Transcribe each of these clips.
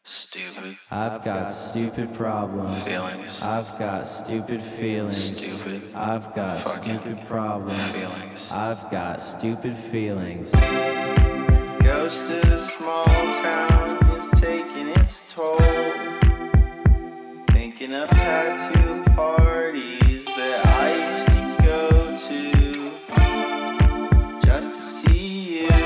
Stupid. I've got stupid problems. Feelings. I've got stupid feelings. Stupid. I've got Fucking stupid problems. feelings. I've got stupid feelings. Goes to the small town is taking its toll. Thinking of tattoo parties that I used to go to just to see you.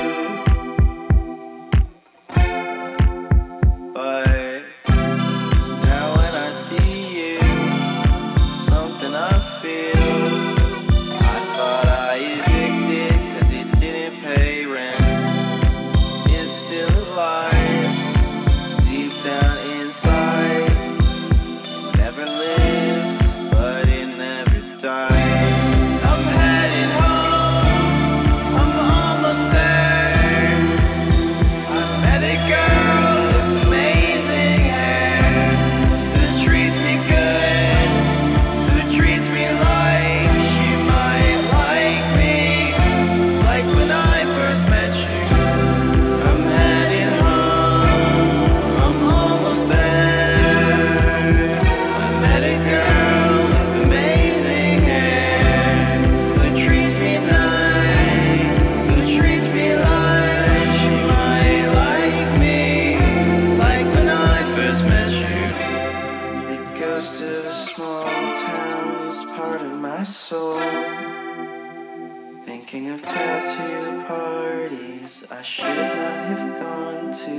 But now when I see you, something I feel. I thought I evicted 'cause it didn't pay rent. It's still alive, deep down inside. It never lived, but it never died. I'm heading home, I'm almost there. I met a girl with amazing hair, who treats me good, who treats me like she might like me, like when I first met you. I'm heading home, I'm almost there. I met a girl with amazing hair, who treats me nice, who treats me like she might like me, like when I first met you. The ghost of a small town is part of my soul. Thinking of tattoo parties I should not have gone to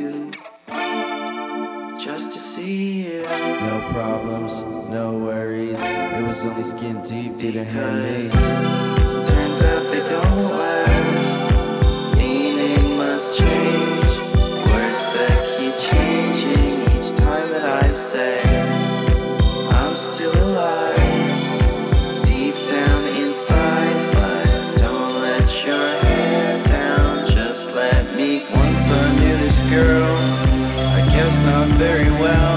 just to see you. No problems, no worries. It was only skin deep, didn't hurt me. Turns out they don't last. Meaning must change. Words that keep changing each time that I say I'm still alive, deep down inside. But don't let your hair down, just let me. Once I knew this girl, I guess not very well.